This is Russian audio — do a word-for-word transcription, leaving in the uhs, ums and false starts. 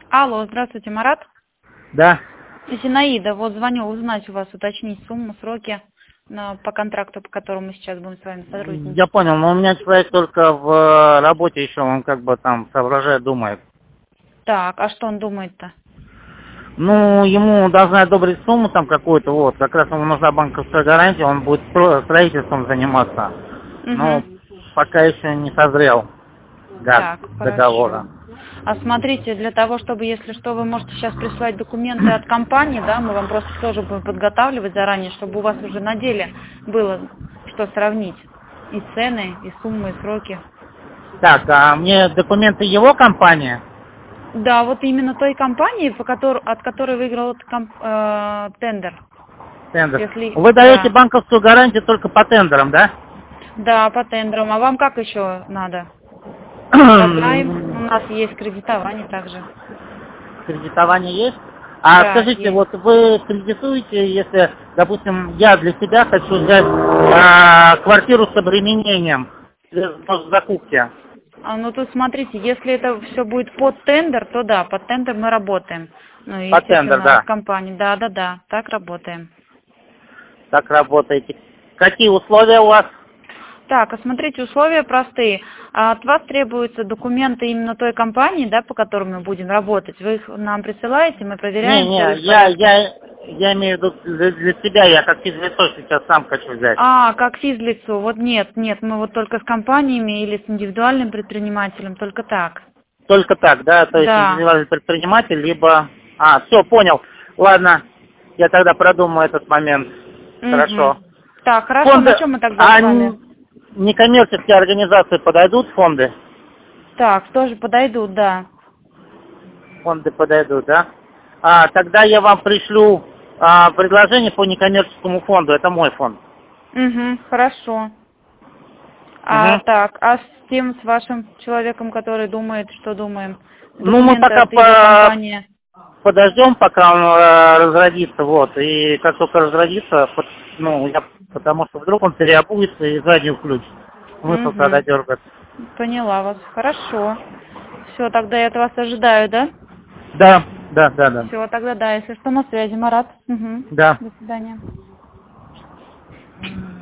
Алло, здравствуйте, Марат. Да. Зинаида, вот звоню узнать у вас, уточнить сумму, сроки на, по контракту, по которому мы сейчас будем с вами сотрудничать. Я понял, но у меня человек только в работе еще, он как бы там соображает, думает. Так, а что он думает-то? Ну, ему должны одобрить сумму там какую-то, вот, как раз ему нужна банковская гарантия, он будет стро- строительством заниматься. Но Угу. пока еще не созрел гад Так, договора. хорошо. А смотрите, для того, чтобы, если что, вы можете сейчас прислать документы от компании, да, мы вам просто тоже будем подготавливать заранее, чтобы у вас уже на деле было что сравнить. И цены, и суммы, и сроки. Так, а мне документы его компании? Да, вот именно той компании, по которой, от которой выиграл этот комп- э, тендер. Тендер. Если, Вы даете да. банковскую гарантию только по тендерам, да? Да, по тендерам. А вам как еще надо? Продраем. У нас есть кредитование также. Кредитование есть? А Да, скажите, есть. вот вы кредитуете, если, допустим, я для себя хочу взять а, квартиру с обременением в закупке? А, ну тут смотрите, если это все будет под тендер, то да, под тендер мы работаем. Ну, По тендер, естественно, да. от компании. Да, да, да, так работаем. Так работаете. Какие условия у вас? Так, а смотрите, условия простые. А От вас требуются документы именно той компании, да, по которой мы будем работать. Вы их нам присылаете, мы проверяем все Не-не, в я, порядке. я, я имею в виду для, для себя, я как физлицо сейчас сам хочу взять. А, как физлицо. Вот нет, нет, мы вот только с компаниями или с индивидуальным предпринимателем, только так. Только так, да, то есть Да. индивидуальный предприниматель, либо... А, все, понял. Ладно, я тогда продумаю этот момент. Угу. Хорошо. Так, хорошо, Фонды, на чем мы тогда а с вами? некоммерческие организации подойдут, фонды? Так, тоже подойдут, да. Фонды подойдут, да? А, тогда я вам пришлю а, предложение по некоммерческому фонду, это мой фонд. Угу, хорошо. А Угу. так, а с тем, с вашим человеком, который думает, что думаем? Ну, мы Документы пока от его по... компании. подождем, пока он э, разродится, вот, и как только разродится, под- ну, я, потому что вдруг он переобуется и заднюю включит. Смысл тогда Угу. дергать. Поняла вас. Хорошо. Все, тогда я от вас ожидаю, да? Да, да, да, да. Все, тогда да, если что, на связи, Марат. Угу. Да. До свидания.